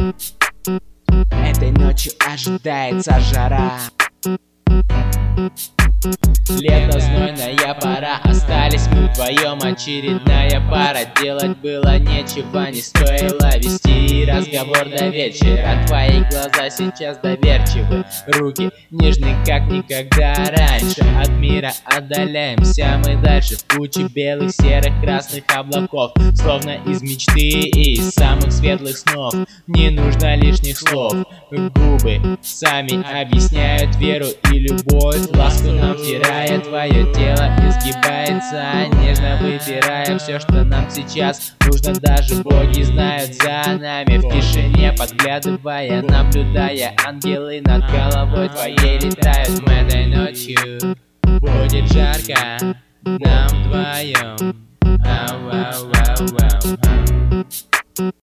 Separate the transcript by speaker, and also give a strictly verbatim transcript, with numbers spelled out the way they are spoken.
Speaker 1: Этой ночью ожидается жара. Лето, знойная пора, остались мы вдвоем, очередная пара. Делать было нечего, не стоило вести разговор до вечера. Твои глаза сейчас доверчивы, руки нежны, как никогда раньше. От мира отдаляемся мы дальше, в куче белых, серых, красных облаков, словно из мечты и из самых светлых снов. Не нужно лишних слов, губы сами объясняют веру и любовь. Ласку нам втирая, твое тело изгибается, нежно выбирая все, что нам сейчас нужно. Даже боги знают за нами, в тишине подглядывая, наблюдая. Ангелы над головой твоей летают. Этой ночью будет жарко нам вдвоем. Ау, ау, ау, ау, ау.